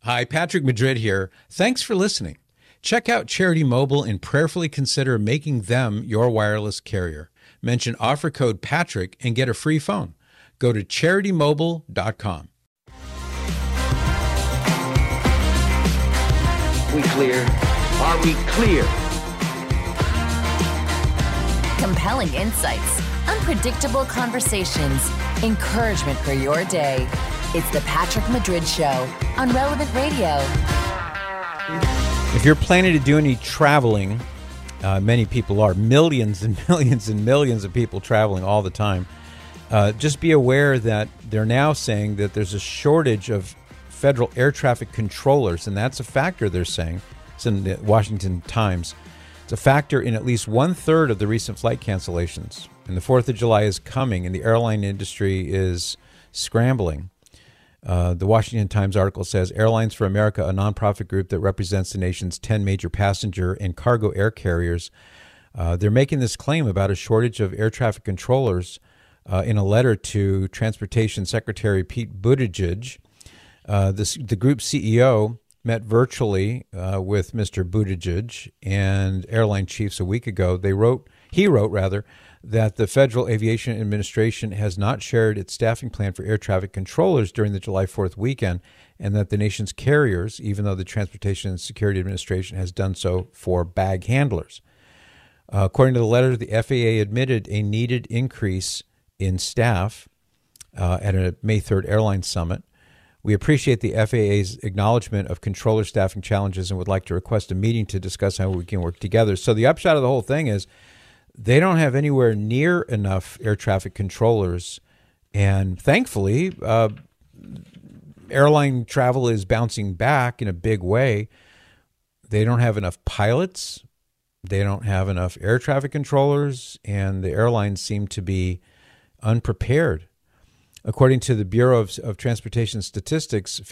Hi, Patrick Madrid here. Thanks for listening. Check out Charity Mobile and prayerfully consider making them your wireless carrier. Mention offer code Patrick and get a free phone. Go to CharityMobile.com. We clear? Are we clear? Compelling insights, unpredictable conversations, encouragement for your day. It's the Patrick Madrid Show on Relevant Radio. If you're planning to do any traveling, many people are, millions and millions and millions of people traveling all the time, just be aware that they're now saying that there's a shortage of federal air traffic controllers, and that's a factor, they're saying. It's in the Washington Times. It's a factor in at least 1/3 of the recent flight cancellations. And the 4th of July is coming, and the airline industry is scrambling. The Washington Times article says Airlines for America, a nonprofit group that represents the nation's 10 major passenger and cargo air carriers, they're making this claim about a shortage of air traffic controllers in a letter to Transportation Secretary Pete Buttigieg. The group's CEO met virtually with Mr. Buttigieg and airline chiefs a week ago. He wrote that the Federal Aviation Administration has not shared its staffing plan for air traffic controllers during the July 4th weekend, and that the nation's carriers, even though the Transportation Security Administration has done so for bag handlers. According to the letter, the FAA admitted a needed increase in staff at a May 3rd airline summit. We appreciate the FAA's acknowledgement of controller staffing challenges and would like to request a meeting to discuss how we can work together. So the upshot of the whole thing is they don't have anywhere near enough air traffic controllers. And thankfully, airline travel is bouncing back in a big way. They don't have enough pilots. They don't have enough air traffic controllers. And the airlines seem to be unprepared. According to the Bureau of Transportation Statistics,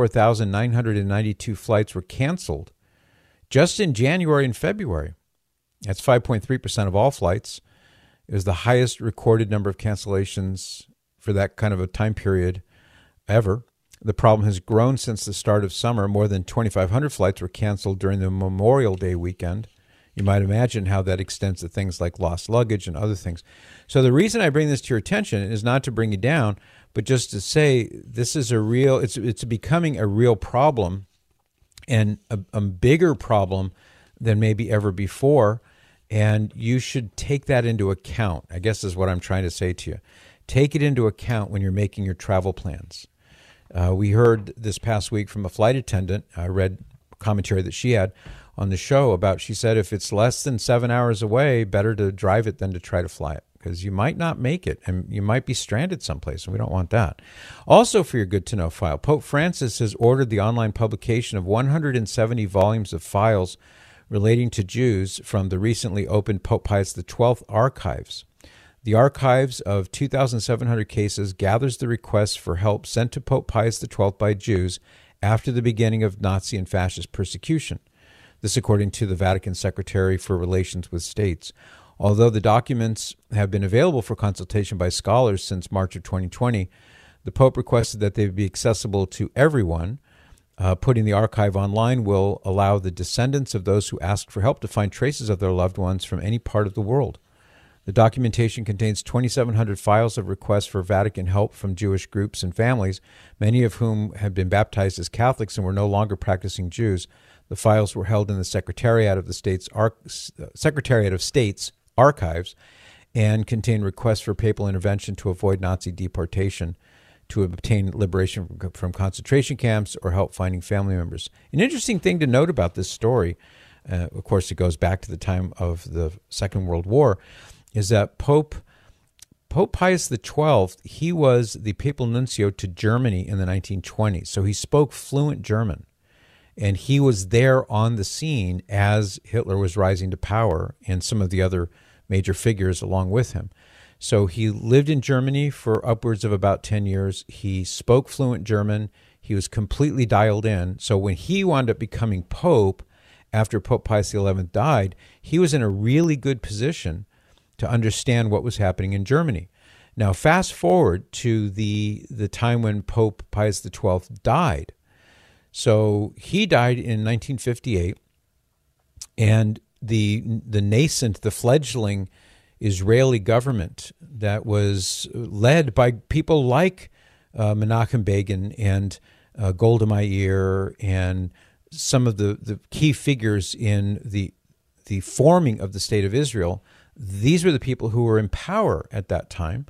54,992 flights were canceled just in January and February. That's 5.3% of all flights. It was the highest recorded number of cancellations for that kind of a time period ever. The problem has grown since the start of summer. More than 2,500 flights were canceled during the Memorial Day weekend. You might imagine how that extends to things like lost luggage and other things. So the reason I bring this to your attention is not to bring you down, but just to say this is it's becoming a real problem, and a bigger problem than maybe ever before. And you should take that into account, I guess is what I'm trying to say to you. Take it into account when you're making your travel plans. We heard this past week from a flight attendant. I read commentary that she had on the show about, she said, if it's less than 7 hours away, better to drive it than to try to fly it, because you might not make it and you might be stranded someplace, and we don't want that. Also, for your good to know file, Pope Francis has ordered the online publication of 170 volumes of files relating to Jews from the recently opened Pope Pius XII archives. The archives of 2,700 cases gathers the requests for help sent to Pope Pius XII by Jews after the beginning of Nazi and fascist persecution. This according to the Vatican Secretary for Relations with States. Although the documents have been available for consultation by scholars since March of 2020, the Pope requested that they be accessible to everyone. Putting the archive online will allow the descendants of those who asked for help to find traces of their loved ones from any part of the world. The documentation contains 2,700 files of requests for Vatican help from Jewish groups and families, many of whom had been baptized as Catholics and were no longer practicing Jews. The files were held in the Secretariat of State's archives and contain requests for papal intervention to avoid Nazi deportation, to obtain liberation from concentration camps, or help finding family members. An interesting thing to note about this story, of course it goes back to the time of the Second World War, is that Pope Pius XII, he was the papal nuncio to Germany in the 1920s, so he spoke fluent German. And he was there on the scene as Hitler was rising to power, and some of the other major figures along with him. So he lived in Germany for upwards of about 10 years. He spoke fluent German. He was completely dialed in. So when he wound up becoming Pope after Pope Pius XI died, he was in a really good position to understand what was happening in Germany. Now, fast forward to the time when Pope Pius XII died. So he died in 1958, and the nascent, the fledgling Israeli government that was led by people like Menachem Begin and Golda Meir and some of the key figures in the forming of the State of Israel. These were the people who were in power at that time,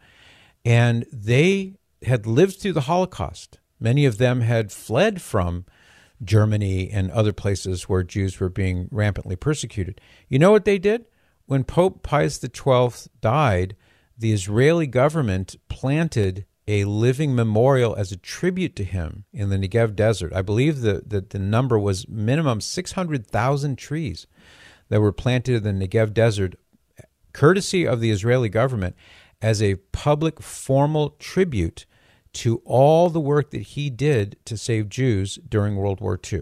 and they had lived through the Holocaust. Many of them had fled from Germany and other places where Jews were being rampantly persecuted. You know what they did? When Pope Pius XII died, the Israeli government planted a living memorial as a tribute to him in the Negev desert. I believe that the number was minimum 600,000 trees that were planted in the Negev desert, courtesy of the Israeli government, as a public formal tribute to all the work that he did to save Jews during World War II.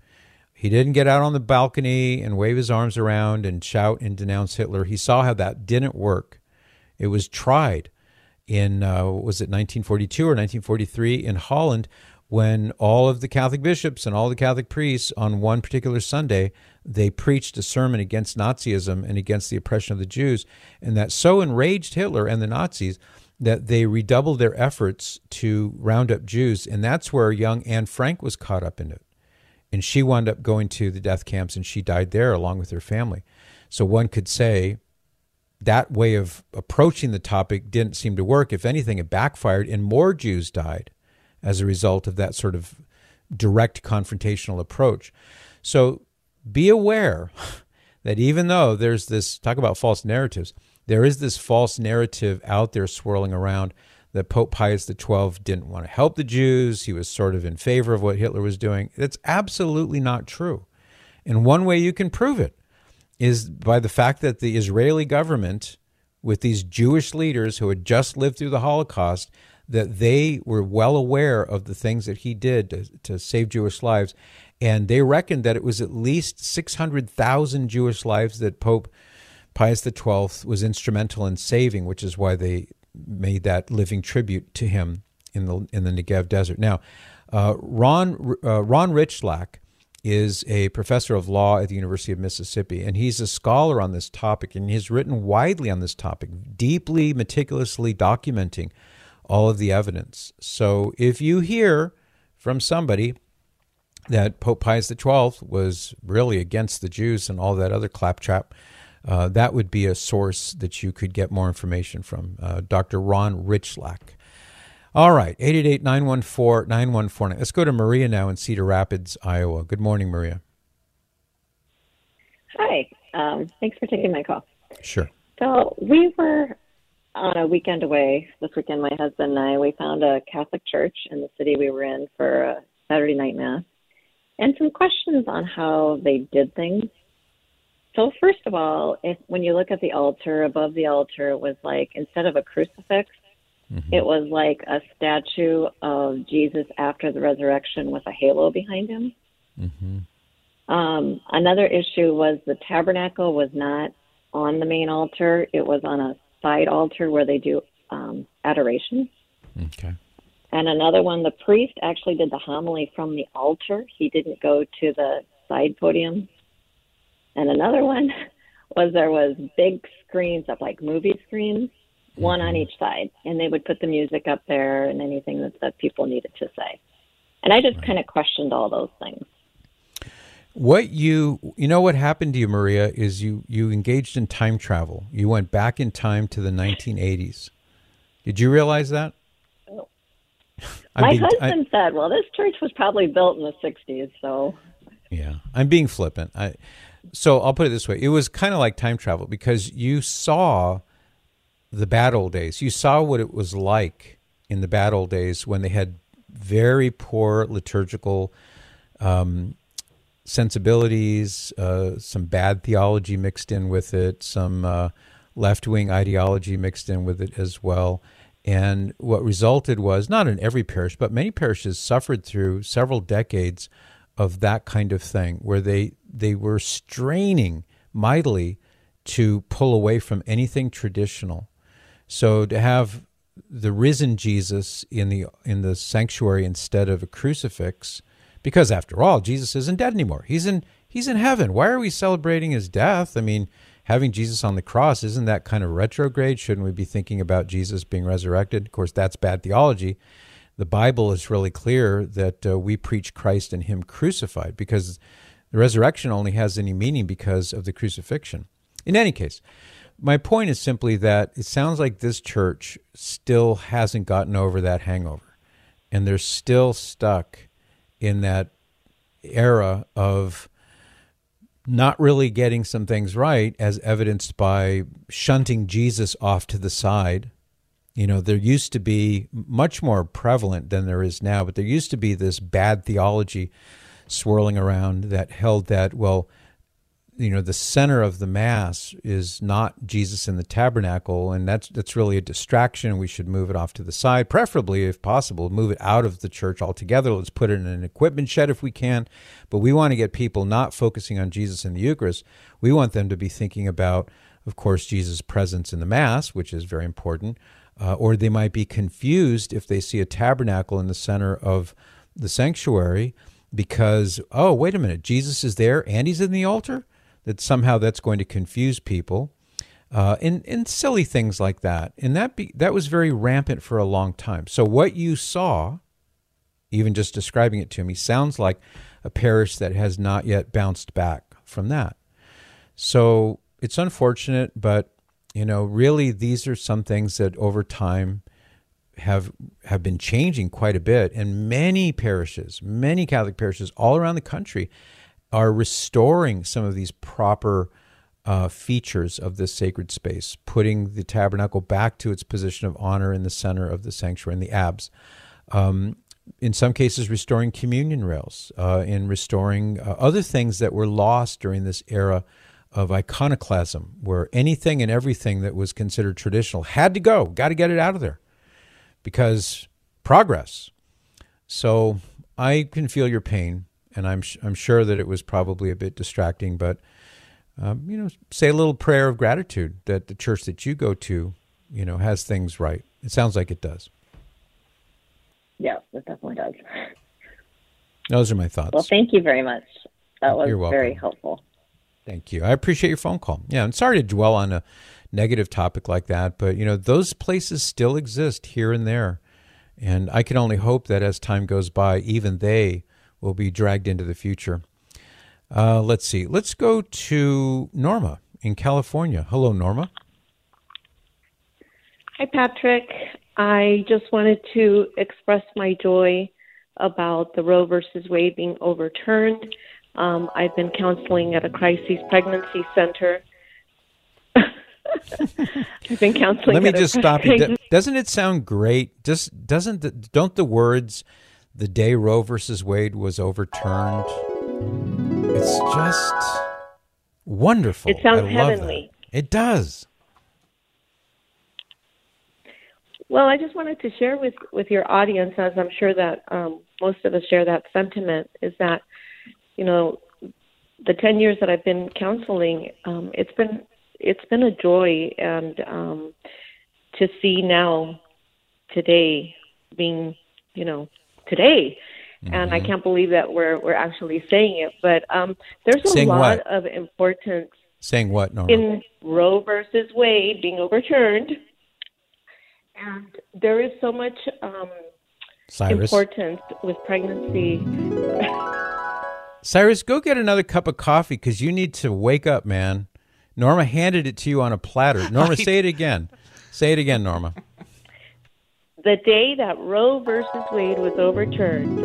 He didn't get out on the balcony and wave his arms around and shout and denounce Hitler. He saw how that didn't work. It was tried in, was it 1942 or 1943 in Holland, when all of the Catholic bishops and all the Catholic priests on one particular Sunday, they preached a sermon against Nazism and against the oppression of the Jews. And that so enraged Hitler and the Nazis that they redoubled their efforts to round up Jews. And that's where young Anne Frank was caught up in it. And she wound up going to the death camps, and she died there along with her family. So one could say that way of approaching the topic didn't seem to work. If anything, it backfired, and more Jews died as a result of that sort of direct confrontational approach. So be aware that even though there's this, talk about false narratives, there is this false narrative out there swirling around that Pope Pius XII didn't want to help the Jews. He was sort of in favor of what Hitler was doing. That's absolutely not true. And one way you can prove it is by the fact that the Israeli government, with these Jewish leaders who had just lived through the Holocaust, that they were well aware of the things that he did to save Jewish lives. And they reckoned that it was at least 600,000 Jewish lives that Pope Pius XII was instrumental in saving, which is why they made that living tribute to him in the Negev desert. Now, Ron Rychlak is a professor of law at the University of Mississippi, and he's a scholar on this topic, and he's written widely on this topic, deeply, meticulously documenting all of the evidence. So if you hear from somebody that Pope Pius XII was really against the Jews and all that other claptrap, that would be a source that you could get more information from, Dr. Ron Rychlak. All right, 888-914-9149. Let's go to Maria now in Cedar Rapids, Iowa. Good morning, Maria. Hi. Thanks for taking my call. Sure. So we were on a weekend away this weekend, my husband and I. We found a Catholic church in the city we were in for a Saturday night mass, and some questions on how they did things. So first of all, when you look at the altar, above the altar, it was like, instead of a crucifix, it was like a statue of Jesus after the resurrection with a halo behind him. Another issue was the tabernacle was not on the main altar. It was on a side altar where they do adoration. Okay. And another one, the priest actually did the homily from the altar. He didn't go to the side podium. And another one was there was big screens up, like movie screens, one on each side. And they would put the music up there and anything that people needed to say. And I just kind of questioned all those things. What you know what happened to you, Maria, is you engaged in time travel. You went back in time to the 1980s. Did you realize that? My husband said, well, this church was probably built in the 60s, so. Yeah, I'm being flippant. So I'll put it this way. It was kind of like time travel because you saw the bad old days. You saw what it was like in the bad old days when they had very poor liturgical sensibilities, some bad theology mixed in with it, some left-wing ideology mixed in with it as well. And what resulted was, not in every parish, but many parishes suffered through several decades of that kind of thing, where they were straining mightily to pull away from anything traditional. So to have the risen Jesus in the sanctuary instead of a crucifix Because after all, Jesus isn't dead anymore. He's in heaven. Why are we celebrating his death? I mean, having Jesus on the cross, isn't that kind of retrograde? Shouldn't we be thinking about Jesus being resurrected? Of course, that's bad theology. The Bible is really clear that we preach Christ and him crucified, because the resurrection only has any meaning because of the crucifixion. In any case, my point is simply that it sounds like this church still hasn't gotten over that hangover, and they're still stuck in that era of not really getting some things right, as evidenced by shunting Jesus off to the side. You know, there used to be, much more prevalent than there is now, but there used to be this bad theology swirling around that held that, well, you know, the center of the Mass is not Jesus in the tabernacle, and that's really a distraction. We should move it off to the side, preferably, if possible, move it out of the church altogether. Let's put it in an equipment shed if we can. But we want to get people not focusing on Jesus in the Eucharist. We want them to be thinking about, of course, Jesus' presence in the Mass, which is very important, or they might be confused if they see a tabernacle in the center of the sanctuary because, oh, wait a minute, Jesus is there and he's in the altar? That somehow that's going to confuse people, and silly things like that. And that was very rampant for a long time. So what you saw, even just describing it to me, sounds like a parish that has not yet bounced back from that. So it's unfortunate, but you know, really, these are some things that over time have been changing quite a bit. And many parishes, many Catholic parishes all around the country are restoring some of these proper features of this sacred space, putting the tabernacle back to its position of honor in the center of the sanctuary, in the apse. In some cases, restoring communion rails, and restoring other things that were lost during this era of iconoclasm, where anything and everything that was considered traditional had to go, got to get it out of there, because progress. So I can feel your pain, and I'm sure that it was probably a bit distracting, but you know, say a little prayer of gratitude that the church that you go to, you know, has things right. It sounds like it does. Yeah, it definitely does. Those are my thoughts. Well, thank you very much. That was You're welcome. very helpful. Thank you. I appreciate your phone call. Yeah, I'm sorry to dwell on a negative topic like that, but, you know, those places still exist here and there. And I can only hope that as time goes by, even they will be dragged into the future. Let's see. Let's go to Norma in California. Hello, Norma. Hi, Patrick. I just wanted to express my joy about the Roe versus Wade being overturned. I've been counseling at a crisis pregnancy center. I've been counseling. Let me just stop you. Doesn't it sound great? Don't the words "the day Roe versus Wade was overturned"? It's just wonderful. It sounds I love heavenly. That. It does. Well, I just wanted to share with your audience, as I'm sure that most of us share that sentiment, is that, you know, the 10 years that I've been counseling, it's been a joy, and to see now today being, you know, today. Mm-hmm. And I can't believe that we're actually saying it, but there's saying a lot what? of importance. Saying what, Norma? In Roe versus Wade being overturned. And there is so much importance with pregnancy. Cyrus, go get another cup of coffee, because you need to wake up, man. Norma handed it to you on a platter. Norma, say it again. Say it again, Norma. The day that Roe versus Wade was overturned.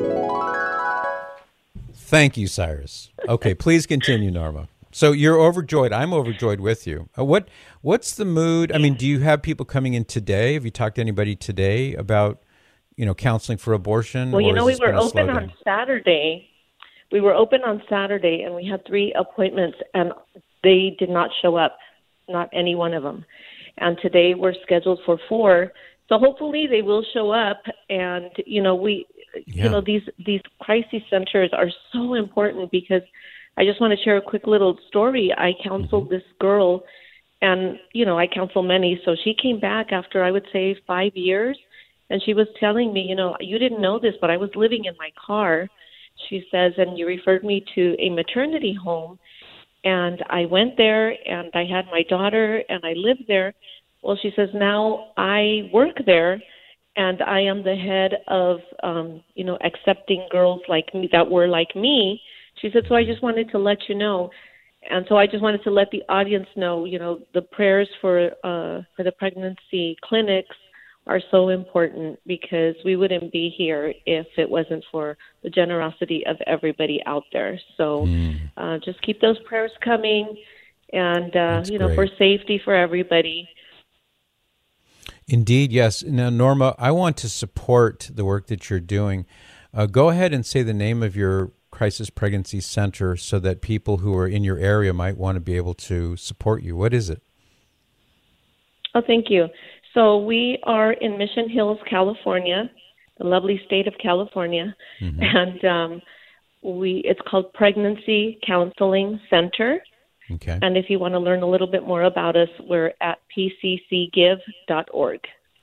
Thank you, Cyrus. Okay, please continue, Norma. So you're overjoyed. I'm overjoyed with you. What's the mood? I mean, do you have people coming in today? Have you talked to anybody today about, you know, counseling for abortion? Well, you know, we were open on Saturday. We were open on Saturday, and we had 3 appointments, and they did not show up, not any one of them. And today we're scheduled for 4. So hopefully they will show up. And, you know, you know, these crisis centers are so important, because I just want to share a quick little story. I counseled this girl, and, you know, I counsel many. So she came back after, I would say, 5 years, and she was telling me, you know, you didn't know this, but I was living in my car. She says, and you referred me to a maternity home, and I went there, and I had my daughter, and I lived there. Well, she says, now I work there, and I am the head of, accepting girls like me that were like me. She said, so I just wanted to let you know. And so I just wanted to let the audience know, the prayers for the pregnancy clinics are so important, because we wouldn't be here if it wasn't for the generosity of everybody out there. So just keep those prayers coming, and, for safety for everybody. Indeed, yes. Now, Norma, I want to support the work that you're doing. Go ahead and say the name of your Crisis Pregnancy Center so that people who are in your area might want to be able to support you. What is it? Oh, thank you. So we are in Mission Hills, California, the lovely state of California, and it's called Pregnancy Counseling Center. Okay. And if you want to learn a little bit more about us, we're at pccgive.org.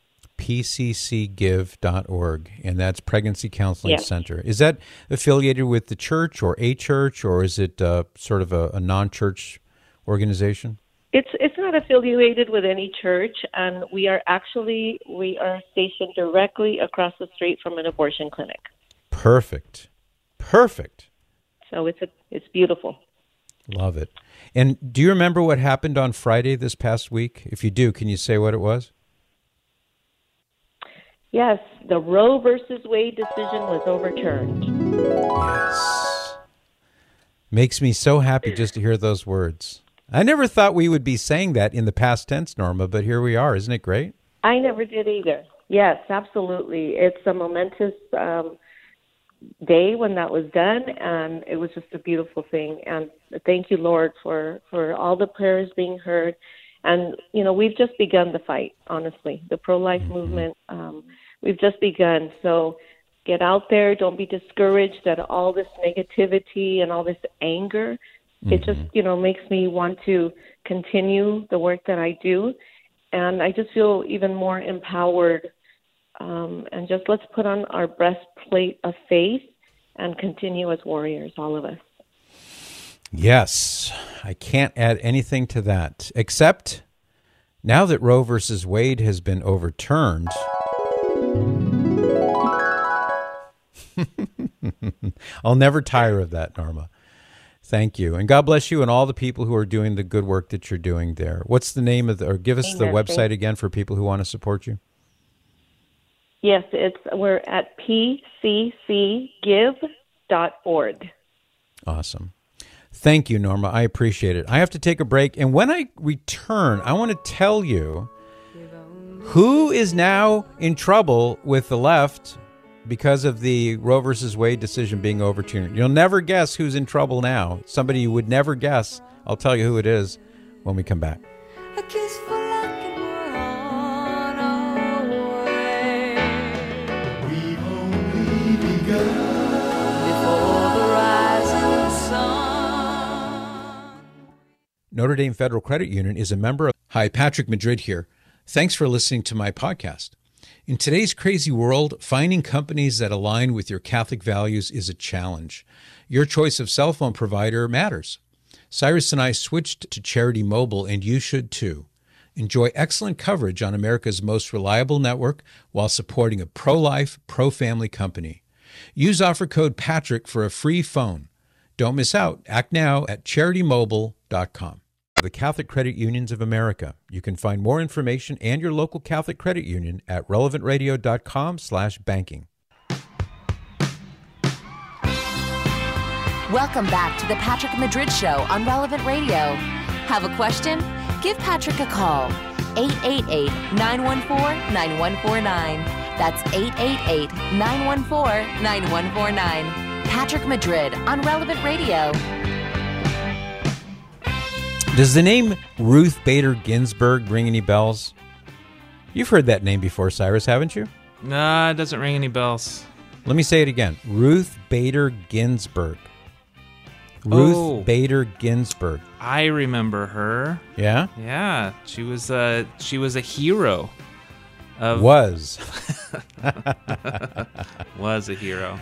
pccgive.org, and that's Pregnancy Counseling Yes. Center. Is that affiliated with the church or a church, or is it sort of a non-church organization? It's not affiliated with any church, and we are stationed directly across the street from an abortion clinic. Perfect. So it's beautiful. Love it. And do you remember what happened on Friday this past week? If you do, can you say what it was? Yes, the Roe versus Wade decision was overturned. Yes. Makes me so happy just to hear those words. I never thought we would be saying that in the past tense, Norma, but here we are. Isn't it great? I never did either. Yes, absolutely. It's a momentous day when that was done, and it was just a beautiful thing. And thank you, Lord, for all the prayers being heard. And, we've just begun the fight, honestly. The pro-life movement, we've just begun. So get out there. Don't be discouraged at all this negativity and all this anger. It just, makes me want to continue the work that I do. And I just feel even more empowered. And just let's put on our breastplate of faith and continue as warriors, all of us. Yes, I can't add anything to that, except now that Roe versus Wade has been overturned, I'll never tire of that, Norma. Thank you. And God bless you and all the people who are doing the good work that you're doing there. What's the name of or give us the website again for people who want to support you? Yes, we're at pccgive.org. Awesome. Thank you, Norma. I appreciate it. I have to take a break. And when I return, I want to tell you who is now in trouble with the left because of the Roe versus Wade decision being overturned. You'll never guess who's in trouble now. Somebody you would never guess. I'll tell you who it is when we come back. A kiss for luck and we're on our way. We've only begun before the rising sun. Notre Dame Federal Credit Union is a member of... Hi, Patrick Madrid here. Thanks for listening to my podcast. In today's crazy world, finding companies that align with your Catholic values is a challenge. Your choice of cell phone provider matters. Cyrus and I switched to Charity Mobile, and you should too. Enjoy excellent coverage on America's most reliable network while supporting a pro-life, pro-family company. Use offer code Patrick for a free phone. Don't miss out. Act now at CharityMobile.com. The Catholic Credit Unions of America. You can find more information and your local Catholic credit union at relevantradio.com/banking. Welcome back to the Patrick Madrid Show on Relevant Radio. Have a question? Give Patrick a call. 888-914-9149. That's 888-914-9149. Patrick Madrid on Relevant Radio. Does the name Ruth Bader Ginsburg ring any bells? You've heard that name before, Cyrus, haven't you? Nah, it doesn't ring any bells. Let me say it again. Ruth Bader Ginsburg. Ruth Bader Ginsburg. I remember her. Yeah? Yeah, she was a hero. Was Was a hero.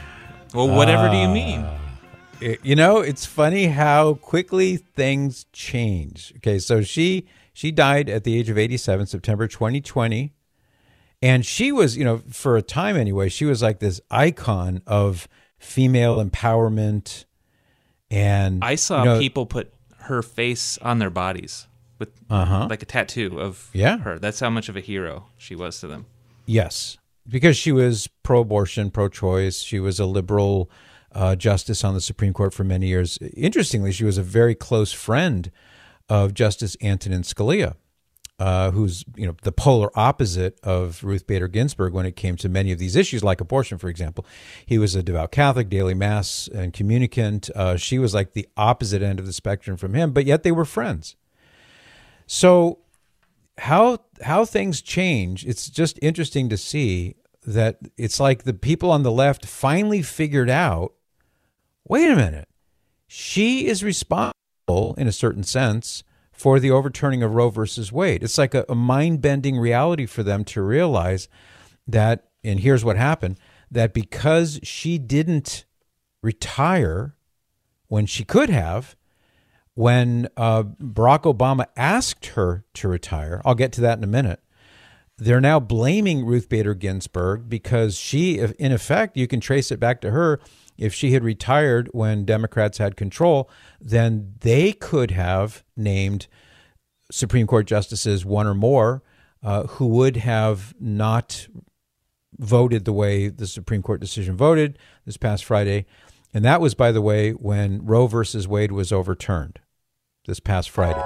Well, whatever do you mean? It's funny how quickly things change. Okay, so she died at the age of 87, September 2020. And she was, for a time anyway, she was like this icon of female empowerment. And I saw people put her face on their bodies with like a tattoo of her. That's how much of a hero she was to them. Yes, because she was pro-abortion, pro-choice. She was a liberal justice on the Supreme Court for many years. Interestingly, she was a very close friend of Justice Antonin Scalia, who's the polar opposite of Ruth Bader Ginsburg when it came to many of these issues, like abortion, for example. He was a devout Catholic, daily mass and communicant. She was like the opposite end of the spectrum from him, but yet they were friends. So how things change, it's just interesting to see that it's like the people on the left finally figured out, wait a minute, she is responsible in a certain sense for the overturning of Roe versus Wade. It's like a mind-bending reality for them to realize that, and here's what happened, that because she didn't retire when she could have, when Barack Obama asked her to retire, I'll get to that in a minute, they're now blaming Ruth Bader Ginsburg because she, in effect, you can trace it back to her. If she had retired when Democrats had control, then they could have named Supreme Court justices, one or more, who would have not voted the way the Supreme Court decision voted this past Friday. And that was, by the way, when Roe versus Wade was overturned this past Friday.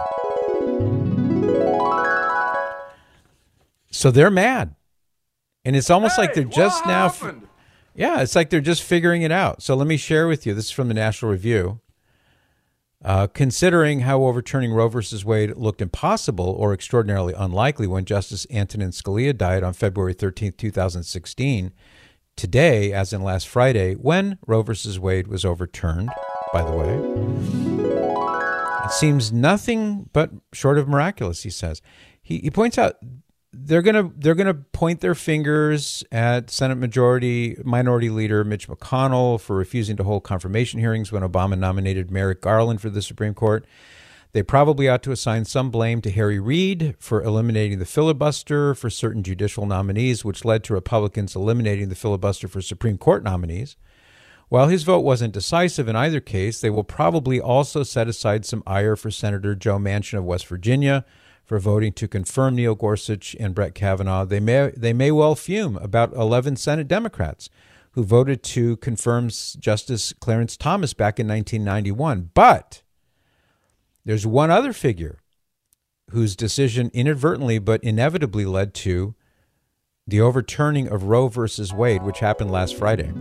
So they're mad. And it's almost like they're just now... Yeah, it's like they're just figuring it out. So let me share with you. This is from the National Review. Considering how overturning Roe versus Wade looked impossible or extraordinarily unlikely when Justice Antonin Scalia died on February 13th, 2016, today, as in last Friday, when Roe versus Wade was overturned, by the way, it seems nothing but short of miraculous, he says. He points out they're gonna point their fingers at Senate Minority Leader Mitch McConnell for refusing to hold confirmation hearings when Obama nominated Merrick Garland for the Supreme Court. They probably ought to assign some blame to Harry Reid for eliminating the filibuster for certain judicial nominees, which led to Republicans eliminating the filibuster for Supreme Court nominees. While his vote wasn't decisive in either case, they will probably also set aside some ire for Senator Joe Manchin of West Virginia for voting to confirm Neil Gorsuch and Brett Kavanaugh. They may well fume about 11 Senate Democrats who voted to confirm Justice Clarence Thomas back in 1991. But there's one other figure whose decision inadvertently but inevitably led to the overturning of Roe versus Wade, which happened last Friday.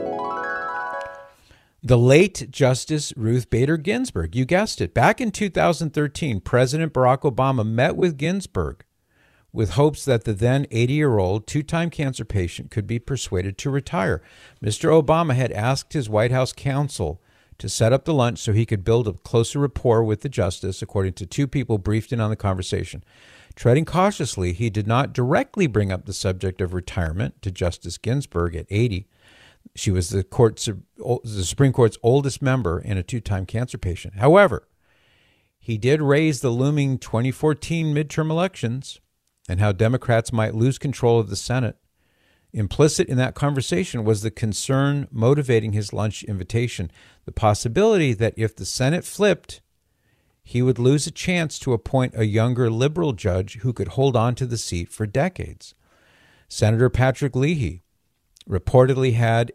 The late Justice Ruth Bader Ginsburg, you guessed it. Back in 2013, President Barack Obama met with Ginsburg with hopes that the then 80-year-old two-time cancer patient could be persuaded to retire. Mr. Obama had asked his White House counsel to set up the lunch so he could build a closer rapport with the justice, according to two people briefed in on the conversation. Treading cautiously, he did not directly bring up the subject of retirement to Justice Ginsburg at 80. She was the Supreme Court's oldest member and a two-time cancer patient. However, he did raise the looming 2014 midterm elections and how Democrats might lose control of the Senate. Implicit in that conversation was the concern motivating his lunch invitation, the possibility that if the Senate flipped, he would lose a chance to appoint a younger liberal judge who could hold on to the seat for decades. Senator Patrick Leahy reportedly had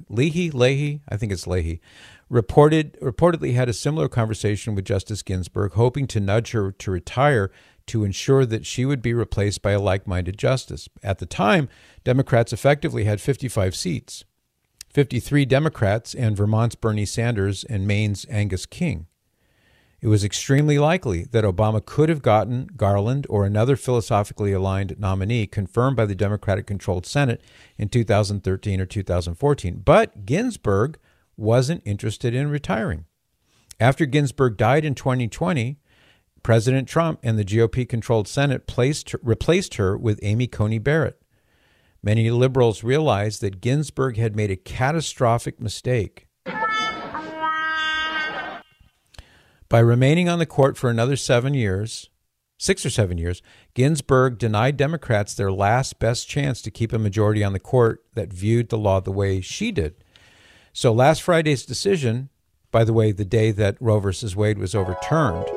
reportedly had a similar conversation with Justice Ginsburg, hoping to nudge her to retire to ensure that she would be replaced by a like-minded justice. At the time, Democrats effectively had 55 seats, 53 Democrats and Vermont's Bernie Sanders and Maine's Angus King. It was extremely likely that Obama could have gotten Garland or another philosophically aligned nominee confirmed by the Democratic-controlled Senate in 2013 or 2014. But Ginsburg wasn't interested in retiring. After Ginsburg died in 2020, President Trump and the GOP-controlled Senate replaced her with Amy Coney Barrett. Many liberals realized that Ginsburg had made a catastrophic mistake. By remaining on the court for another 6 or 7 years, Ginsburg denied Democrats their last best chance to keep a majority on the court that viewed the law the way she did. So last Friday's decision, by the way, the day that Roe versus Wade was overturned,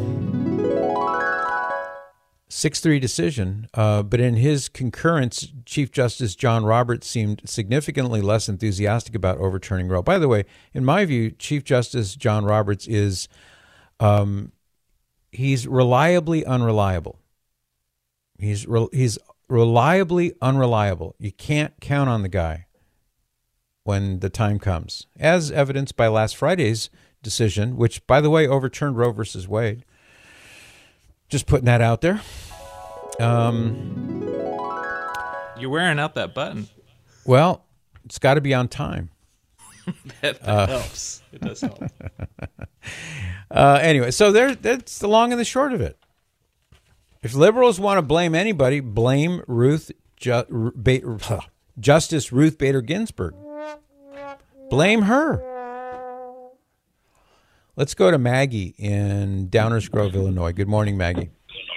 6-3 decision, but in his concurrence, Chief Justice John Roberts seemed significantly less enthusiastic about overturning Roe. By the way, in my view, Chief Justice John Roberts is he's reliably unreliable. He's reliably unreliable. You can't count on the guy when the time comes, as evidenced by last Friday's decision, which, by the way, overturned Roe versus Wade. Just putting that out there. You're wearing out that button. Well, it's got to be on time. that helps. It does help. Anyway, so that's the long and the short of it. If liberals want to blame anybody, blame Justice Ruth Bader Ginsburg. Blame her. Let's go to Maggie in Downers Grove, Illinois. Good morning, Maggie.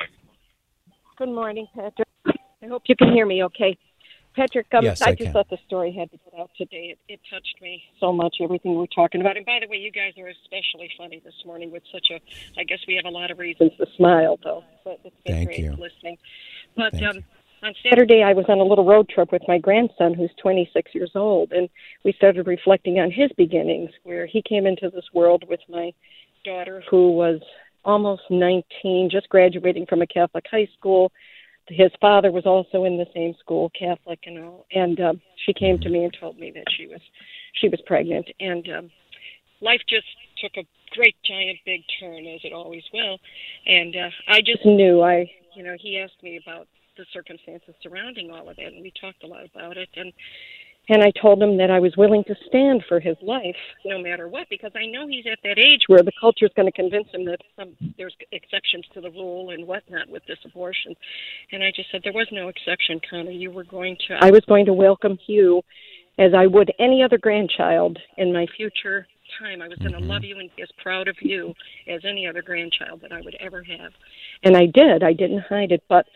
Good morning, Patrick. I hope you can hear me okay. Patrick, yes, I just thought the story had to get out today. It touched me so much, everything we're talking about. And by the way, you guys are especially funny this morning with I guess we have a lot of reasons to smile, though. But it's been Thank great you. listening. But on Saturday, I was on a little road trip with my grandson, who's 26 years old, and we started reflecting on his beginnings, where he came into this world with my daughter, who was almost 19, just graduating from a Catholic high school. His father was also in the same school, Catholic and all, and she came to me and told me that she was pregnant, and life just took a great, giant, big turn, as it always will, and I just knew he asked me about the circumstances surrounding all of it, and we talked a lot about it, and I told him that I was willing to stand for his life no matter what, because I know he's at that age where the culture is going to convince him that there's exceptions to the rule and whatnot with this abortion. And I just said there was no exception, Connor. I was going to welcome you as I would any other grandchild in my future time. I was going to love you and be as proud of you as any other grandchild that I would ever have. And I did. I didn't hide it. But,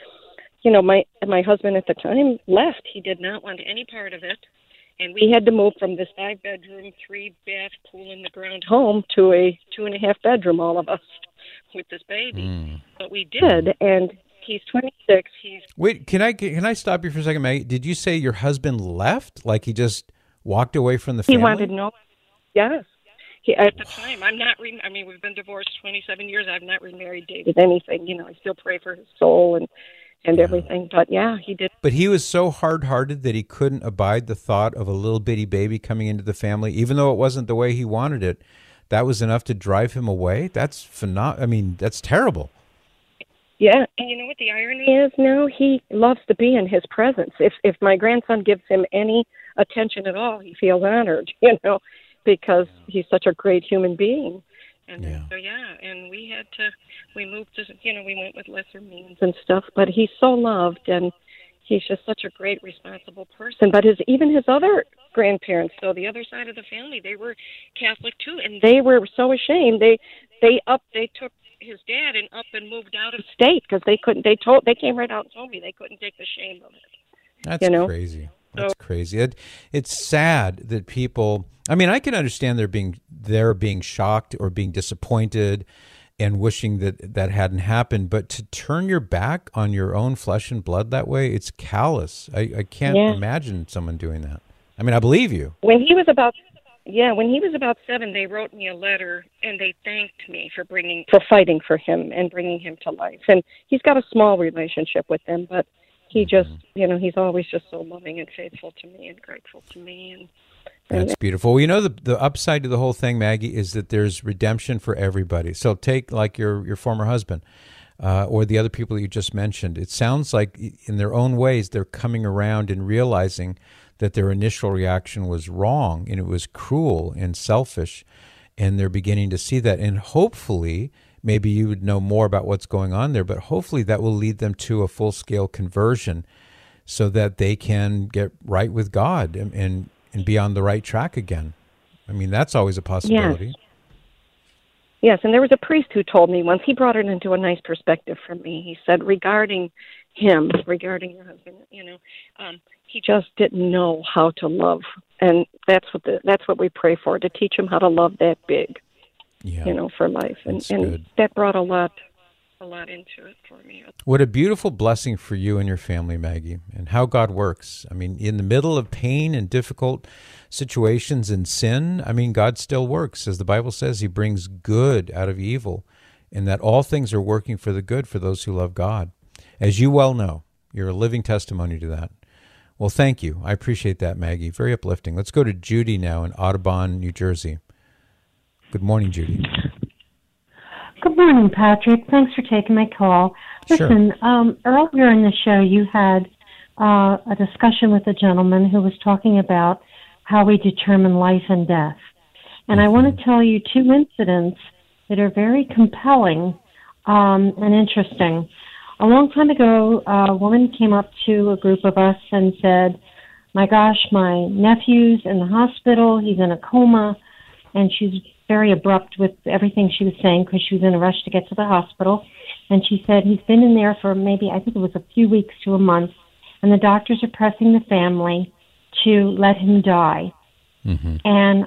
my husband at the time left. He did not want any part of it. And we had to move from this 5-bedroom, 3-bath, pool-in-the-ground home to a 2.5-bedroom, all of us, with this baby. But we did, and he's 26. Wait, can I stop you for a second, Maggie? Did you say your husband left? Like he just walked away from the family? He wanted no. Yes. At the time, I'm not. We've been divorced 27 years. I've not remarried, dated anything. I still pray for his soul and everything. But yeah, he did. But he was so hard-hearted that he couldn't abide the thought of a little bitty baby coming into the family, even though it wasn't the way he wanted it. That was enough to drive him away. That's that's terrible. Yeah, and you know what the irony is now? He loves to be in his presence. If my grandson gives him any attention at all, he feels honored, because he's such a great human being. And and we moved to, we went with lesser means and stuff, but he's so loved, and he's just such a great, responsible person. But even his other grandparents, though, the other side of the family, they were Catholic too, and they were so ashamed. They took his dad and moved out of state because they couldn't. They came right out and told me they couldn't take the shame of it. That's crazy. That's crazy. It's sad that people. I can understand they're being shocked or being disappointed and wishing that hadn't happened. But to turn your back on your own flesh and blood that way, it's callous. I can't imagine someone doing that. I believe you. When he was about 7, they wrote me a letter and they thanked me for fighting for him and bringing him to life. And he's got a small relationship with them, but he just, he's always just so loving and faithful to me and grateful to me. And that's beautiful. Well, the upside to the whole thing, Maggie, is that there's redemption for everybody. So take like your former husband or the other people that you just mentioned. It sounds like in their own ways they're coming around and realizing that their initial reaction was wrong and it was cruel and selfish, and they're beginning to see that. And hopefully, maybe you would know more about what's going on there, but hopefully that will lead them to a full-scale conversion so that they can get right with God and be on the right track again. I mean, that's always a possibility. Yes, and there was a priest who told me once, he brought it into a nice perspective for me. He said, regarding your husband, he just didn't know how to love. And that's what we pray for, to teach him how to love that big, for life. And that brought a lot into it for me. What a beautiful blessing for you and your family, Maggie, and how God works. I mean, in the middle of pain and difficult situations and sin, I mean, God still works. As the Bible says, he brings good out of evil, and that all things are working for the good for those who love God. As you well know, you're a living testimony to that. Well, thank you. I appreciate that, Maggie. Very uplifting. Let's go to Judy now in Audubon, New Jersey. Good morning, Judy. Good morning, Patrick. Thanks for taking my call. Listen, earlier in the show, you had a discussion with a gentleman who was talking about how we determine life and death. And I want to tell you two incidents that are very compelling and interesting. A long time ago, a woman came up to a group of us and said, my gosh, my nephew's in the hospital, he's in a coma, and she's very abrupt with everything she was saying because she was in a rush to get to the hospital. And she said he's been in there for maybe, I think it was a few weeks to a month, and the doctors are pressing the family to let him die. Mm-hmm. And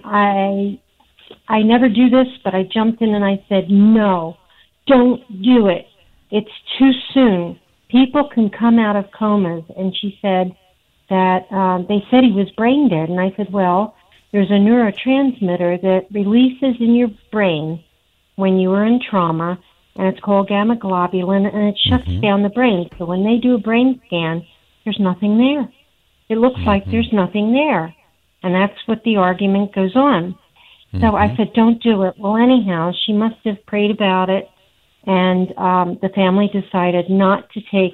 I never do this, but I jumped in and I said, no, don't do it. It's too soon. People can come out of comas. And she said that they said he was brain dead. And I said, well, there's a neurotransmitter that releases in your brain when you are in trauma, and it's called gamma globulin, and it shuts down the brain. So when they do a brain scan, there's nothing there. It looks like there's nothing there. And that's what the argument goes on. So I said, don't do it. Well, anyhow, she must have prayed about it, and the family decided not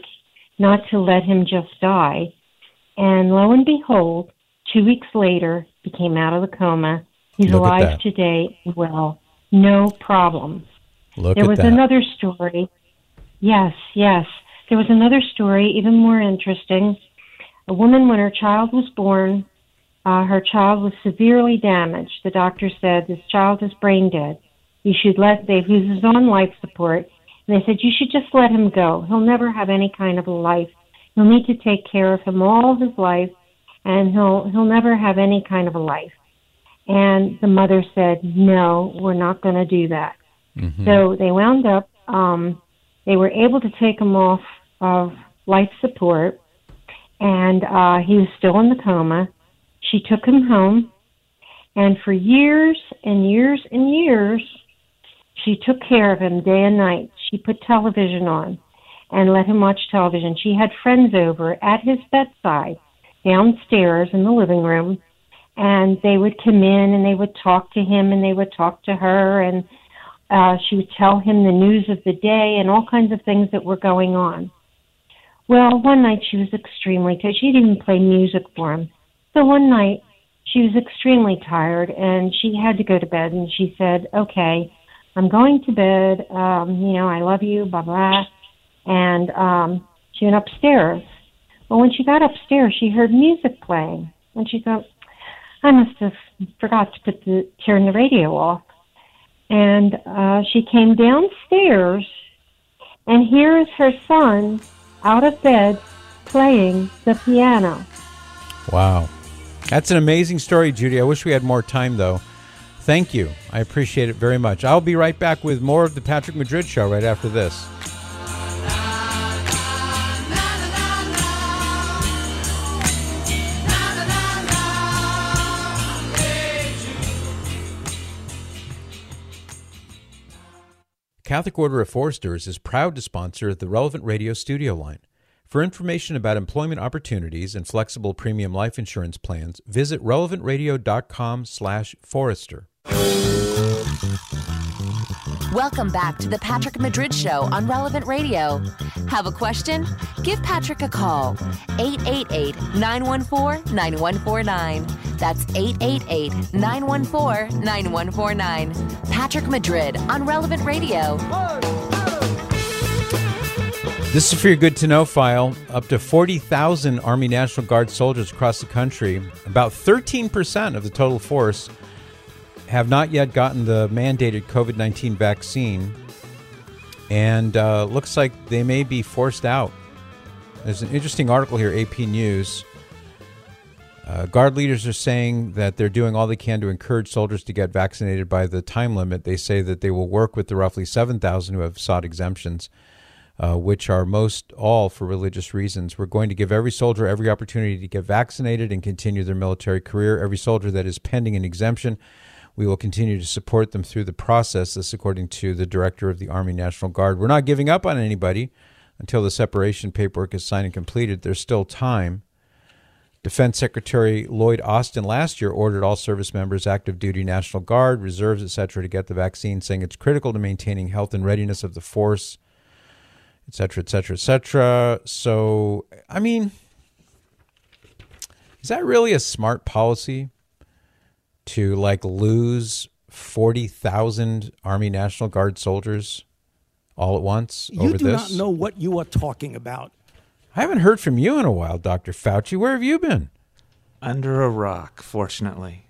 to let him just die. And lo and behold, 2 weeks later, he came out of the coma. He's alive today. Well, no problem. There was another story. Yes. There was another story, even more interesting. A woman, when her child was born, her child was severely damaged. The doctor said, this child is brain dead. He was on life support. And they said, you should just let him go. He'll never have any kind of a life. You'll need to take care of him all his life, and he'll never have any kind of a life. And the mother said, no, we're not going to do that. Mm-hmm. So they wound up, they were able to take him off of life support, and he was still in the coma. She took him home, and for years and years and years, she took care of him day and night. She put television on and let him watch television. She had friends over at his bedside downstairs in the living room, and they would come in and they would talk to him and they would talk to her, and she would tell him the news of the day and all kinds of things that were going on. Well, one night she was extremely tired. She didn't even play music for him. So one night she was extremely tired and she had to go to bed, and she said, okay, I'm going to bed, I love you, blah, blah. And she went upstairs. Well, when she got upstairs, she heard music playing, and she thought, I must have forgot to turn the radio off. And she came downstairs, and here is her son out of bed playing the piano. Wow. That's an amazing story, Judy. I wish we had more time, though. Thank you. I appreciate it very much. I'll be right back with more of the Patrick Madrid Show right after this. Catholic Order of Foresters is proud to sponsor the Relevant Radio studio line. For information about employment opportunities and flexible premium life insurance plans, visit relevantradio.com/forester. Welcome back to the Patrick Madrid Show on Relevant Radio. Have a question? Give Patrick a call. 888-914-9149. That's 888-914-9149. Patrick Madrid on Relevant Radio. This is for your good to know file. Up to 40,000 Army National Guard soldiers across the country, about 13% of the total force, have not yet gotten the mandated COVID-19 vaccine. And looks like they may be forced out. There's an interesting article here, AP News. Guard leaders are saying that they're doing all they can to encourage soldiers to get vaccinated by the time limit. They say that they will work with the roughly 7,000 who have sought exemptions, which are most all for religious reasons. We're going to give every soldier every opportunity to get vaccinated and continue their military career. Every soldier that is pending an exemption, we will continue to support them through the process. This according to the director of the Army National Guard. We're not giving up on anybody until the separation paperwork is signed and completed. There's still time. Defense Secretary Lloyd Austin last year ordered all service members, active duty National Guard, reserves, etc., to get the vaccine, saying it's critical to maintaining health and readiness of the force, etc., etc., etc. So, I mean, is that really a smart policy to lose 40,000 Army National Guard soldiers all at once over this? You do not know what you are talking about. I haven't heard from you in a while, Dr. Fauci. Where have you been? Under a rock, fortunately.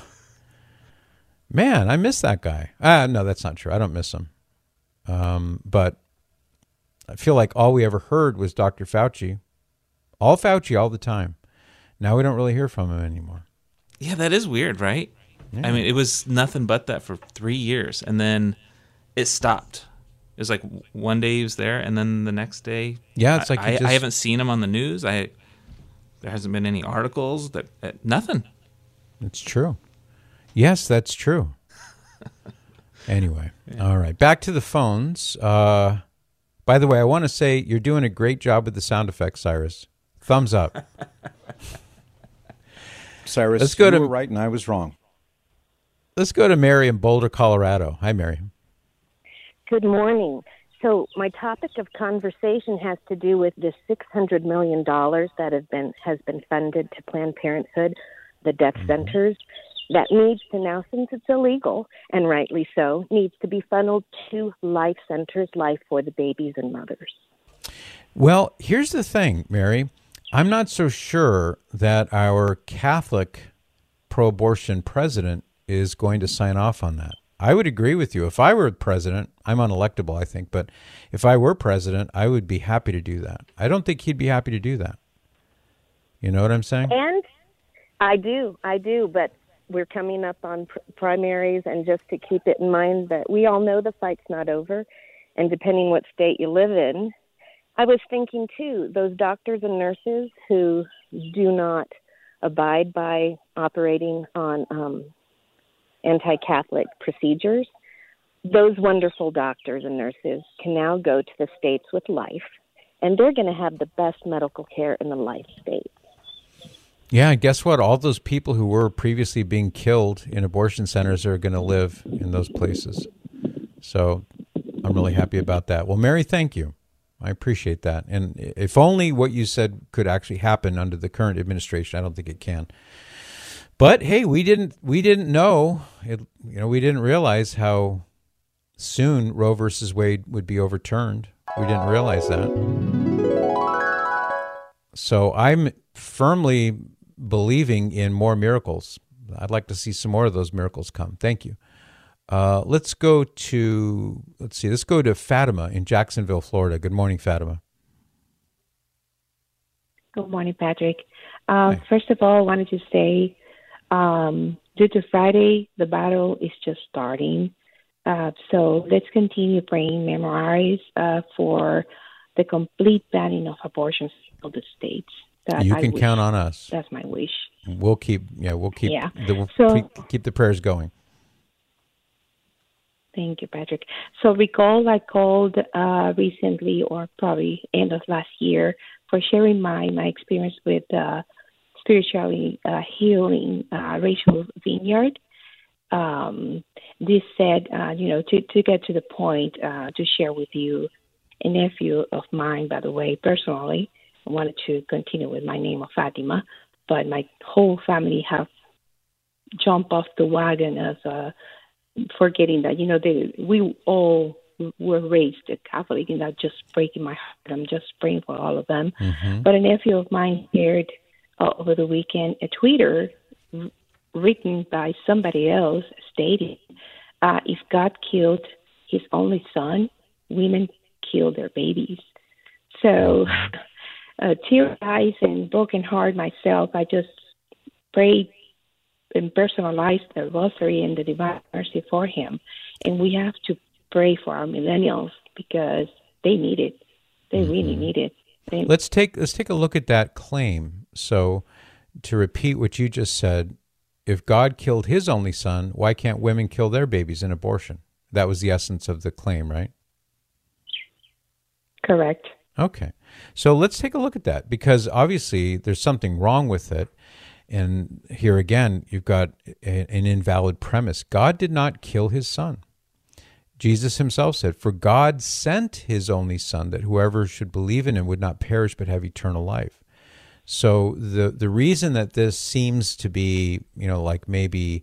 Man, I miss that guy. No, that's not true. I don't miss him. But I feel like all we ever heard was Dr. Fauci. All Fauci all the time. Now we don't really hear from him anymore. Yeah, that is weird, right? Yeah. I mean, it was nothing but that for 3 years, and then it stopped. It was like one day he was there, and then the next day, yeah, it's like I haven't seen him on the news. There hasn't been any articles. Nothing. It's true. Yes, that's true. Anyway, yeah. All right, back to the phones. By the way, I want to say you're doing a great job with the sound effects, Cyrus. Thumbs up. Cyrus, you were right and I was wrong. Let's go to Mary in Boulder, Colorado. Hi, Mary. Good morning. So my topic of conversation has to do with this $600 million that has been funded to Planned Parenthood, the death centers, that needs to now, since it's illegal, and rightly so, needs to be funneled to life centers, life for the babies and mothers. Well, here's the thing, Mary. I'm not so sure that our Catholic pro-abortion president is going to sign off on that. I would agree with you. If I were president, I'm unelectable, I think, but if I were president, I would be happy to do that. I don't think he'd be happy to do that. You know what I'm saying? And I do, but we're coming up on primaries, and just to keep it in mind that we all know the fight's not over, and depending what state you live in, I was thinking, too, those doctors and nurses who do not abide by operating on anti-Catholic procedures, those wonderful doctors and nurses can now go to the states with life, and they're going to have the best medical care in the life states. Yeah, and guess what? All those people who were previously being killed in abortion centers are going to live in those places. So I'm really happy about that. Well, Mary, thank you. I appreciate that. And if only what you said could actually happen under the current administration. I don't think it can. But hey, we didn't know it. We didn't realize how soon Roe versus Wade would be overturned. We didn't realize that. So I'm firmly believing in more miracles. I'd like to see some more of those miracles come. Thank you. Let's go to Fatima in Jacksonville, Florida. Good morning, Fatima. Good morning, Patrick. First of all, I wanted to say, due to Friday, the battle is just starting. So let's continue praying, memorize for the complete banning of abortions in the states. You can count on us. That's my wish. We'll keep the prayers going. Thank you, Patrick. So recall I called recently, or probably end of last year, for sharing my experience with spiritually healing Rachel Vineyard. This said, to get to the point, to share with you, a nephew of mine, by the way, personally, I wanted to continue with my name of Fatima, but my whole family have jumped off the wagon as forgetting that, we all were raised Catholic, and that's just breaking my heart. I'm just praying for all of them. Mm-hmm. But a nephew of mine shared over the weekend a Twitter written by somebody else stating, if God killed his only son, women kill their babies. So, tear eyes and broken heart myself, I just prayed and personalized the rosary and the divine mercy for him. And we have to pray for our millennials because they need it. They really need it. Let's take a look at that claim. So, to repeat what you just said, if God killed his only son, why can't women kill their babies in abortion? That was the essence of the claim, right? Correct. Okay. So let's take a look at that, because obviously there's something wrong with it. And here again, you've got an invalid premise. God did not kill his son. Jesus himself said, "For God sent his only son, that whoever should believe in him would not perish but have eternal life." So the reason that this seems to be, like maybe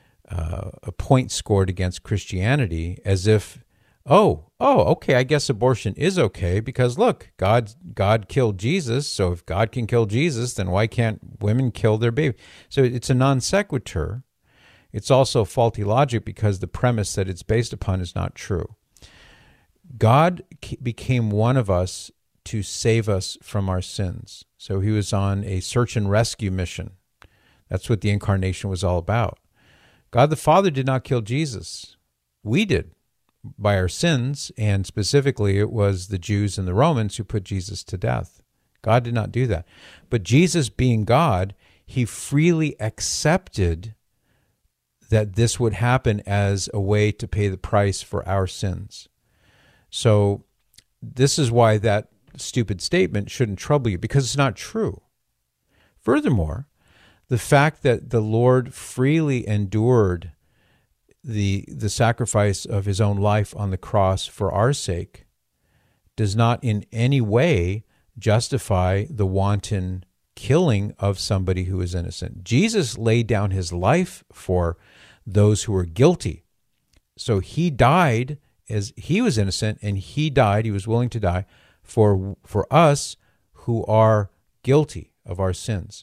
a point scored against Christianity, as if, okay, I guess abortion is okay because look, God killed Jesus, so if God can kill Jesus, then why can't women kill their baby? So it's a non sequitur. It's also faulty logic because the premise that it's based upon is not true. God became one of us to save us from our sins. So he was on a search and rescue mission. That's what the incarnation was all about. God the Father did not kill Jesus. We did, by our sins, and specifically it was the Jews and the Romans who put Jesus to death. God did not do that. But Jesus being God, he freely accepted that this would happen as a way to pay the price for our sins. So this is why that stupid statement shouldn't trouble you, because it's not true. Furthermore, the fact that the Lord freely endured the sacrifice of his own life on the cross for our sake does not in any way justify the wanton killing of somebody who is innocent. Jesus laid down his life for those who were guilty. So he died as he was innocent, and he died, he was willing to die for us who are guilty of our sins.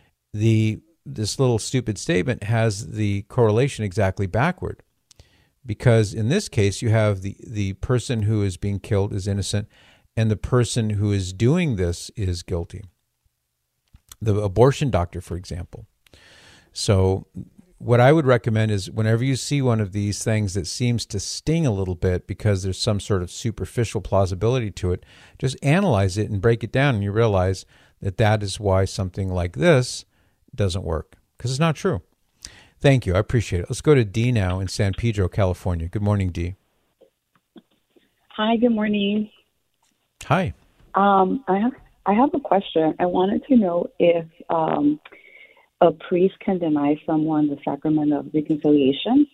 This little stupid statement has the correlation exactly backward, because in this case you have the person who is being killed is innocent and the person who is doing this is guilty. The abortion doctor, for example. So what I would recommend is whenever you see one of these things that seems to sting a little bit because there's some sort of superficial plausibility to it, just analyze it and break it down, and you realize that is why something like this doesn't work, because it's not true. Thank you. I appreciate it. Let's go to Dee now in San Pedro, California. Good morning, Dee. Hi, good morning. Hi. I have a question. I wanted to know if a priest can deny someone the sacrament of reconciliation.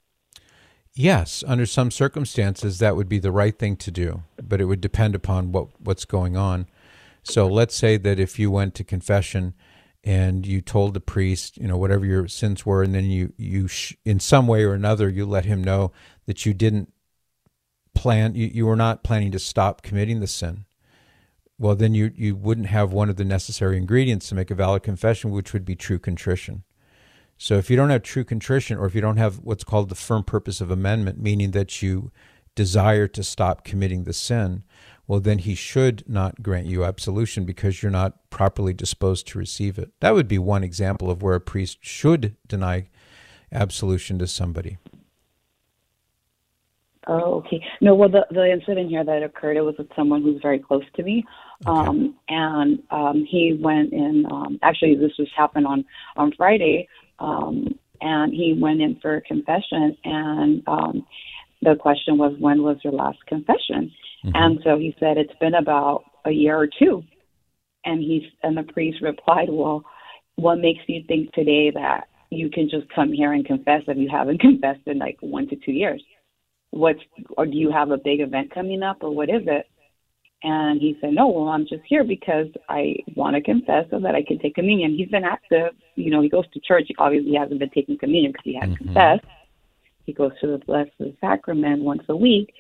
Yes, under some circumstances that would be the right thing to do, but it would depend upon what's going on. So let's say that if you went to confession and you told the priest, whatever your sins were, and then you in some way or another, you let him know that you didn't plan, you were not planning to stop committing the sin. Well, then you wouldn't have one of the necessary ingredients to make a valid confession, which would be true contrition. So if you don't have true contrition, or if you don't have what's called the firm purpose of amendment, meaning that you desire to stop committing the sin, well, then he should not grant you absolution because you're not properly disposed to receive it. That would be one example of where a priest should deny absolution to somebody. Oh, okay. No, well, the incident here that occurred, it was with someone who's very close to me. Okay. He went in, actually this was happened on Friday, and he went in for a confession, and the question was, when was your last confession? Mm-hmm. And so he said, it's been about a year or two. And the priest replied, well, what makes you think today that you can just come here and confess if you haven't confessed in like 1 to 2 years? Or do you have a big event coming up, or what is it? And he said, no, well, I'm just here because I want to confess so that I can take communion. He's been active. He goes to church. Obviously, he hasn't been taking communion because he hadn't confessed. He goes to the Blessed Sacrament once a week.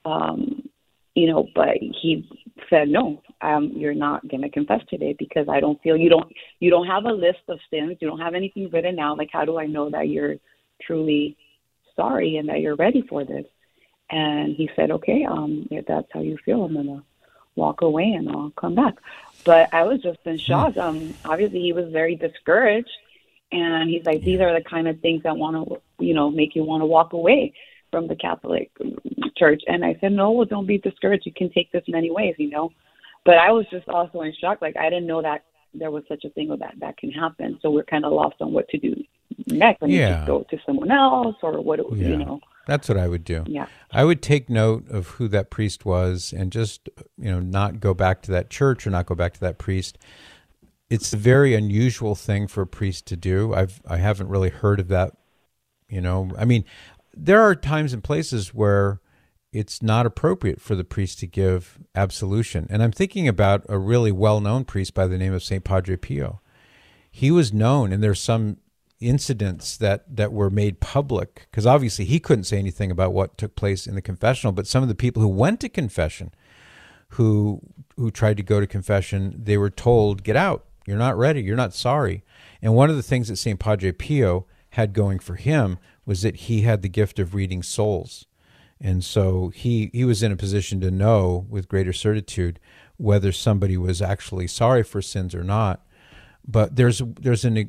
But he said, no, you're not going to confess today because I don't feel you don't have a list of sins. You don't have anything written out. Like, how do I know that you're truly sorry and that you're ready for this? And he said, okay, if that's how you feel, I'm going to walk away and I'll come back. But I was just in shock. Obviously, he was very discouraged. And he's like, these are the kind of things that want to, make you want to walk away from the Catholic Church. And I said, no, well, don't be discouraged. You can take this many ways, But I was just also in shock. Like, I didn't know that there was such a thing that can happen. So we're kind of lost on what to do next. I mean, just go to someone else or what, That's what I would do. Yeah. I would take note of who that priest was and just, not go back to that church or not go back to that priest. It's a very unusual thing for a priest to do. I haven't really heard of that, I mean, there are times and places where it's not appropriate for the priest to give absolution. And I'm thinking about a really well-known priest by the name of St. Padre Pio. He was known, and there's some incidents that were made public, because obviously he couldn't say anything about what took place in the confessional, but some of the people who went to confession, who tried to go to confession, they were told, get out. You're not ready. You're not sorry. And one of the things that St. Padre Pio had going for him was that he had the gift of reading souls. And so he was in a position to know with greater certitude whether somebody was actually sorry for sins or not. But there's an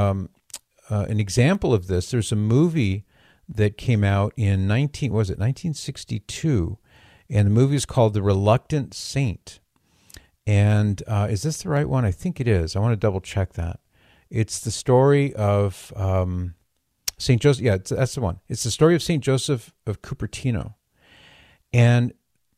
example of this. There's a movie that came out in 1962, and the movie is called The Reluctant Saint. And is this the right one? I think it is. I want to double check that. It's the story of St. Joseph. Yeah, that's the one. It's the story of St. Joseph of Cupertino. And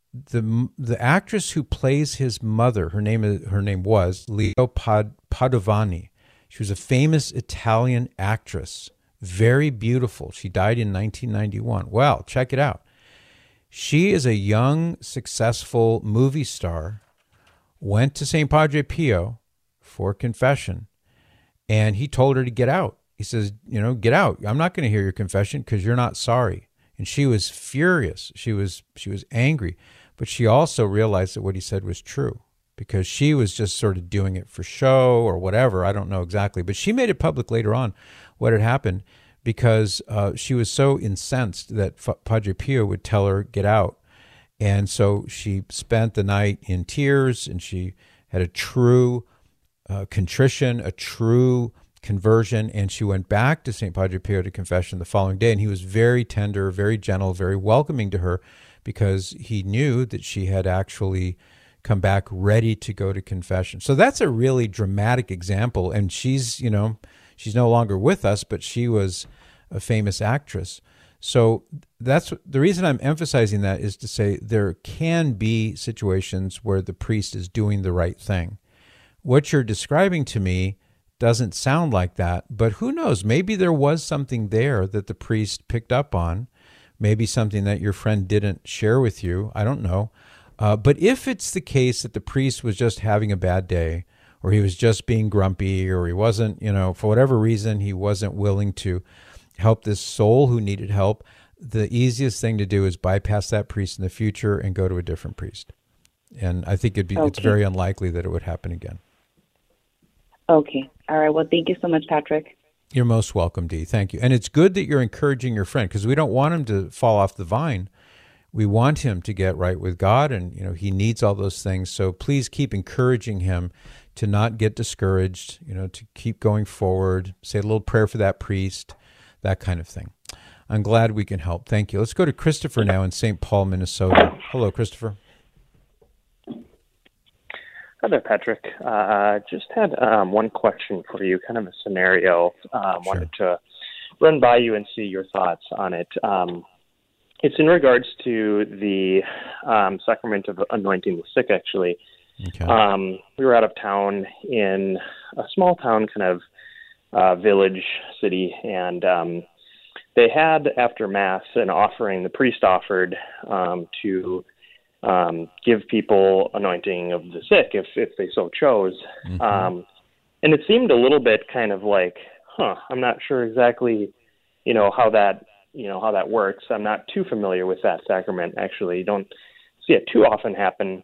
the actress who plays his mother, her name was Leo Padovani. She was a famous Italian actress, very beautiful. She died in 1991. Well, check it out. She is a young, successful movie star, went to St. Padre Pio for confession, and he told her to get out. He says, get out. I'm not going to hear your confession because you're not sorry. And she was furious. She was angry. But she also realized that what he said was true, because she was just sort of doing it for show or whatever. I don't know exactly. But she made it public later on what had happened, because she was so incensed that Padre Pio would tell her, get out. And so she spent the night in tears, and she had a true contrition, a true conversion, and she went back to St. Padre Pio to confession the following day. And he was very tender, very gentle, very welcoming to her, because he knew that she had actually come back ready to go to confession. So that's a really dramatic example. And she's no longer with us, but she was a famous actress. So that's the reason I'm emphasizing that, is to say there can be situations where the priest is doing the right thing. What you're describing to me doesn't sound like that, but who knows? Maybe there was something there that the priest picked up on, maybe something that your friend didn't share with you. I don't know. But if it's the case that the priest was just having a bad day, or he was just being grumpy, or he wasn't, for whatever reason, he wasn't willing to help this soul who needed help, the easiest thing to do is bypass that priest in the future and go to a different priest. And I think it's very unlikely that it would happen again. Okay. All right. Well, thank you so much, Patrick. You're most welcome, Dee. Thank you. And it's good that you're encouraging your friend, because we don't want him to fall off the vine. We want him to get right with God, and he needs all those things. So please keep encouraging him to not get discouraged, to keep going forward, say a little prayer for that priest, that kind of thing. I'm glad we can help. Thank you. Let's go to Christopher now in St. Paul, Minnesota. Hello, Christopher. Hi there, Patrick. Just had one question for you, kind of a scenario. Wanted to run by you and see your thoughts on it. It's in regards to the sacrament of anointing the sick, actually. Okay. We were out of town in a small town kind of village, city, and they had, after Mass, an offering the priest offered to give people anointing of the sick if they so chose. Mm-hmm. And it seemed a little bit kind of like, I'm not sure exactly, how that, how that works. I'm not too familiar with that sacrament, actually. You don't see it too often happen.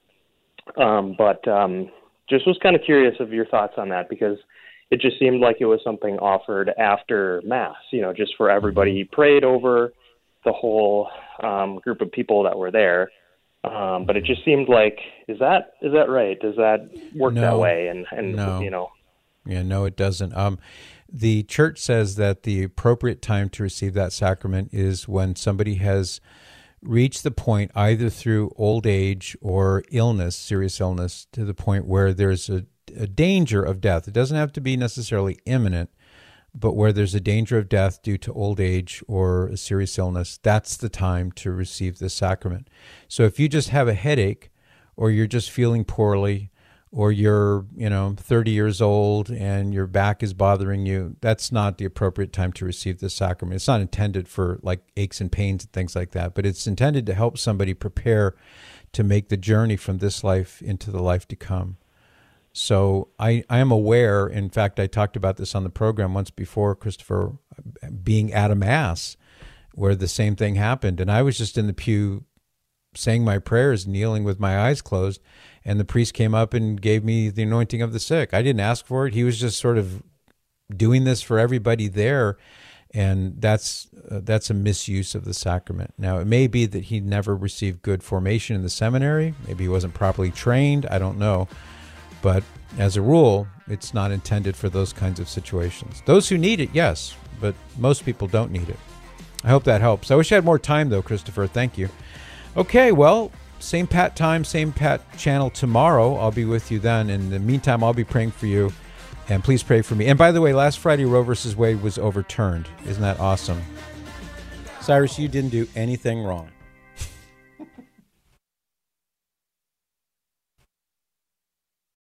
But just was kind of curious of your thoughts on that, because it just seemed like it was something offered after Mass, just for everybody. He prayed over the whole group of people that were there. But it just seemed like, is that right? Does that work that way? And no. Yeah, no, it doesn't. The church says that the appropriate time to receive that sacrament is when somebody has reached the point, either through old age or illness, serious illness, to the point where there's a danger of death. It doesn't have to be necessarily imminent, but where there's a danger of death due to old age or a serious illness, that's the time to receive the sacrament. So if you just have a headache, or you're just feeling poorly, or you're 30 years old and your back is bothering you, that's not the appropriate time to receive the sacrament. It's not intended for like aches and pains and things like that, but it's intended to help somebody prepare to make the journey from this life into the life to come. So I am aware, in fact, I talked about this on the program once before, Christopher, being at a Mass where the same thing happened. And I was just in the pew saying my prayers, kneeling with my eyes closed, and the priest came up and gave me the anointing of the sick. I didn't ask for it. He was just sort of doing this for everybody there, and that's a misuse of the sacrament. Now, it may be that he never received good formation in the seminary. Maybe he wasn't properly trained. I don't know. But as a rule, it's not intended for those kinds of situations. Those who need it, yes, but most people don't need it. I hope that helps. I wish I had more time, though, Christopher. Thank you. Okay, well, same Pat time, same Pat channel tomorrow. I'll be with you then. In the meantime, I'll be praying for you, and please pray for me. And by the way, last Friday, Roe versus Wade was overturned. Isn't that awesome? Cyrus, you didn't do anything wrong.